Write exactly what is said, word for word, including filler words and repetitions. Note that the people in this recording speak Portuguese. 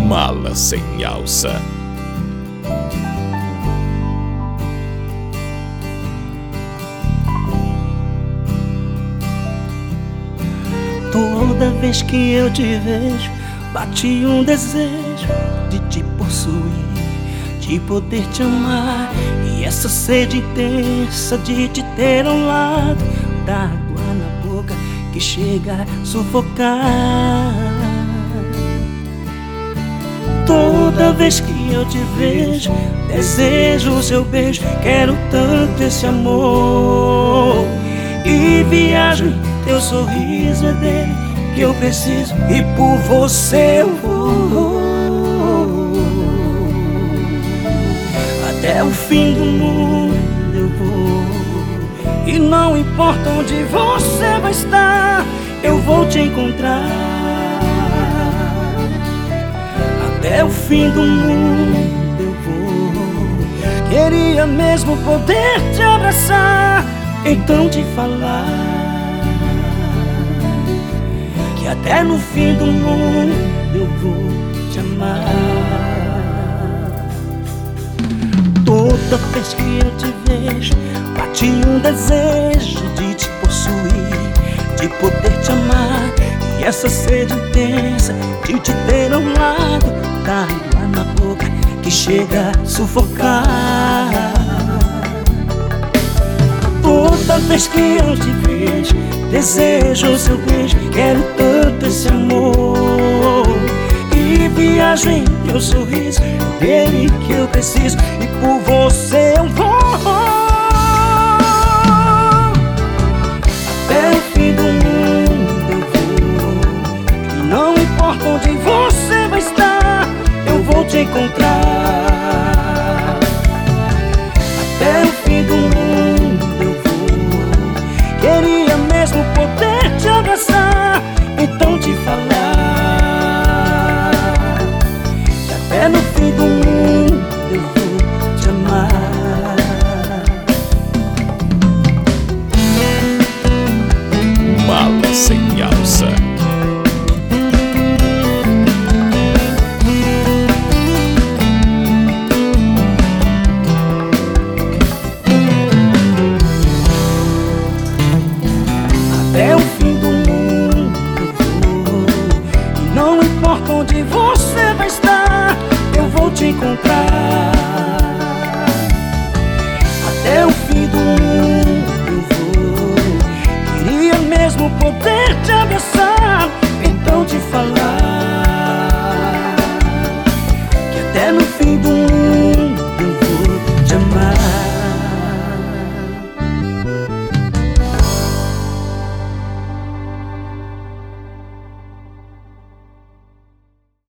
Mala sem alça. Toda vez que eu te vejo, bate um desejo de te possuir, de poder te amar. E essa sede intensa de te ter ao lado, dá água na boca que chega a sufocar. Toda vez que eu te vejo, desejo o seu beijo, quero tanto esse amor. E viajo em teu sorriso, é dele que eu preciso, e por você eu vou. Até o fim do mundo eu vou, e não importa onde você vai estar, eu vou te encontrar. Até o fim do mundo eu vou. Queria mesmo poder te abraçar, então te falar que até no fim do mundo eu vou te amar. Toda vez que eu te vejo, bate um desejo de te possuir, de poder te amar. E essa sede intensa de te ter ao lado, dá água na boca que chega a sufocar. Toda vez que eu te vejo, desejo o seu beijo, quero tanto esse amor. E viajo em teu sorriso, é dele que eu preciso, e por você eu vou. Até o fim do mundo eu vou, e não importa onde você vai estar, eu vou te encontrar. Até o fim do mundo eu vou. Queria mesmo poder te abraçar, então te falar que até no fim do mundo eu vou te amar. Mala sem alça.